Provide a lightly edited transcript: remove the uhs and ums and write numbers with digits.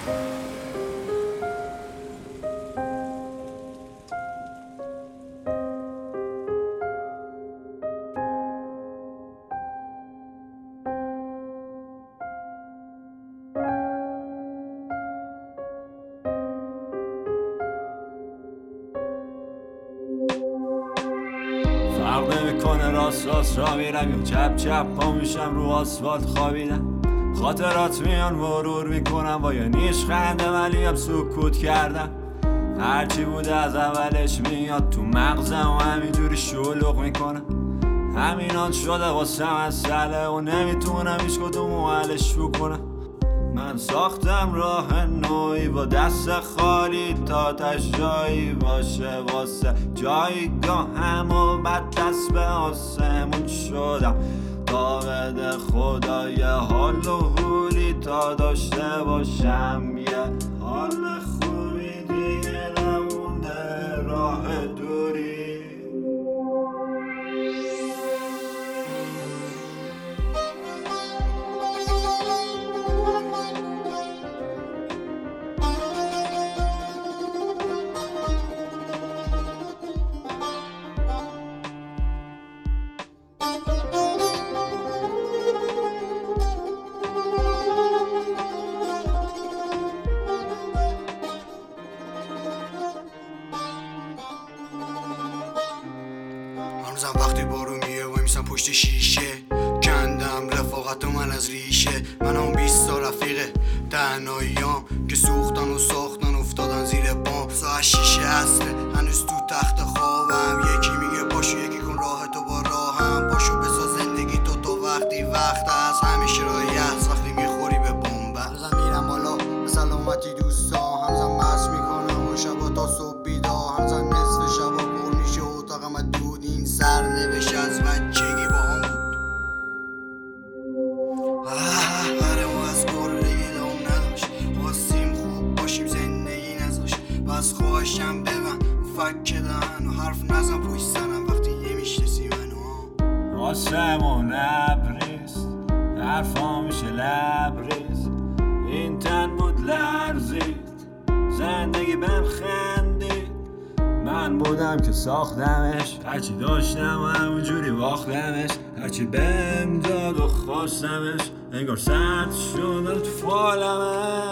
فرق نمیکنه راست را میرم یا چپ پا میشم رو آسفالت خوابیدم. خاطرات میان مرور میکنم با یه نیش خنده ولی هم سکوت کردم. هرچی بوده از اولش میاد تو مغزم و همینجوری شلوغ میکنم. همینان شده واسه مسئله و نمیتونم هیچ کدومو حلش بکنم. من ساختم راه نوعی با دست خالی تا تش جایی باشه واسه جایگاهم و بعد دست به آسمون شدم تا بده خدا یه حال و حولی تا داشته باشم یه حال خوبی دیگه نمونده راه دوری. هنوزم وقتی بارون میه و میسم پشت شیشه کندم رفاقت من از ریشه. من هم 20 تا رفیقه تنهاییام که سوختن و ساختن افتادن زیر بام. ساعت 6 عصره هنوز تو تخت خوابم. یکی میگه پاشو یکی کن راه تو با راهم. پاشو بساز زندگی تو وقتی وقت هست. همیشه راهی هست وقتی میخوری به بمب. هنوزم میرم بالا به سلامتی دوستا. هنوزم مست میکنم و شبا تا صبح بیدار. هنوزم نصف شبا پر میشه اتاقم از دود. این سرنوشت از بچگی با هم بود. هره ما از گرگی دوم نداشت. خواستیم خوب باشیم زندگی نذاشت. بس خواهشم ببن فک دهن و حرف نزن پشت سرم وقتی نمیشنسی منو. آسمون ابریست حرفا میشه لبریز. این تن بود لرزید زندگی بهم خندید. من بودم که ساختمش هرچی داشتم و همونجوری باختمش. هرچی بهم داد و خواستمش انگار سرد شد تو فالمش.